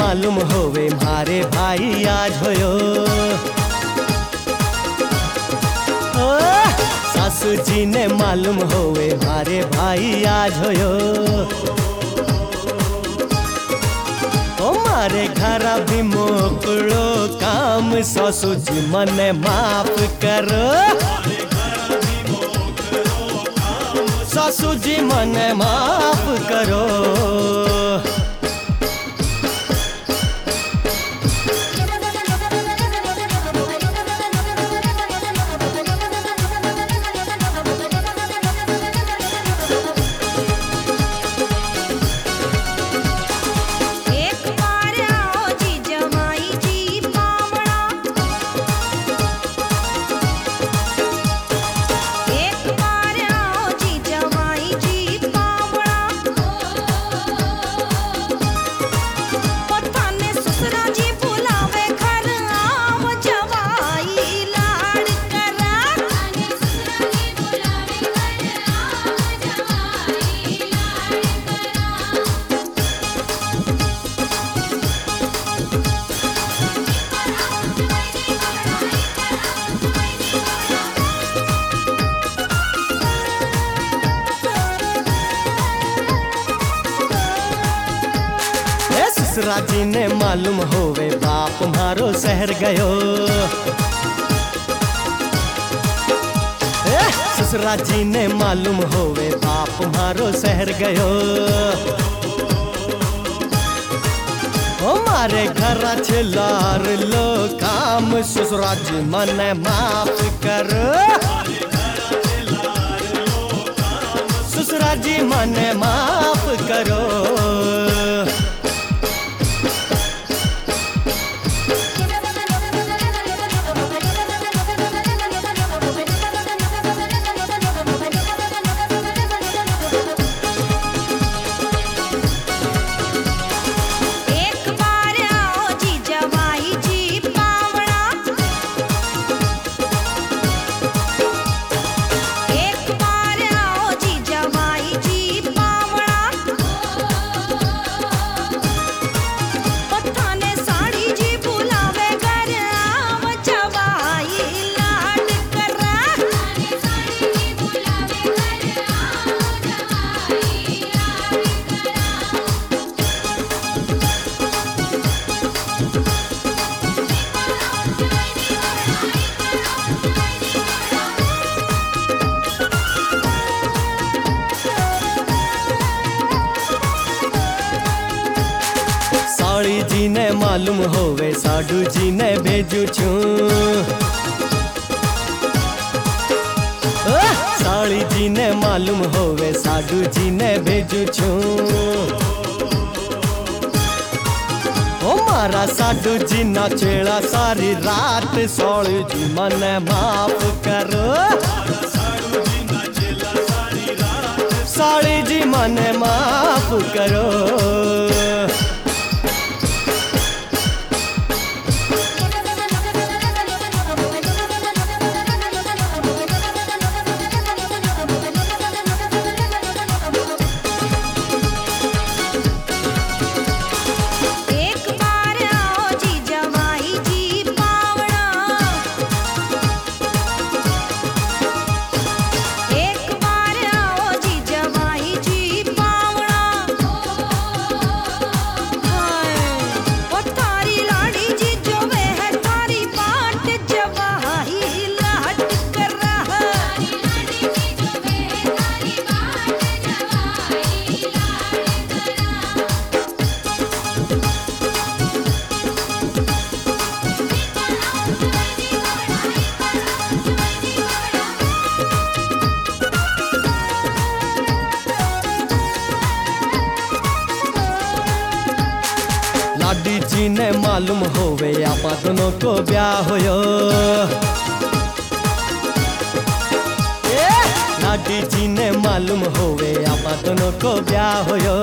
मालूम होवे मारे भाई आज होयो। सासू जी ने मालूम होवे मारे भाई आज होयो। ओ मारे घर भी मोकड़ो काम सासू जी मने माफ करो। सासू जी मने माफ करो। ससुरा जी ने मालूम होवे बाप मारो शहर गयो। ससुरा जी ने मालूम होवे बाप मारो शहर गयो। हमारे घर छिलार लो काम ससुरा जी मने माफ करो। ससुरा जी मने माफ करो। साड़ी जी ने मालूम होवे साडू जी ने भेजू छू। साड़ी जी ने मालूम होवे साडू जी ने भेजू छू। ओ मारा साडू जी नाचेड़ा सारी रात साड़ी जी मने माफ करो। साड़ी जी मने माफ करो। लाडी जी ने मालूम होवे आपा दोनों को ब्याह होयो। लाडी जी ने मालूम होवे आपा दोनों को ब्याह होयो।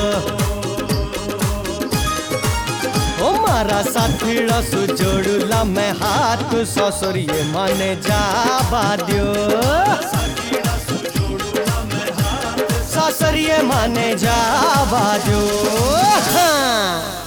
ओ मारा साथीड़ा सु जोड़ूला मैं हाथ ससुरिये माने जाबा दियो। ससुरिये माने जाबा दियो। हाँ।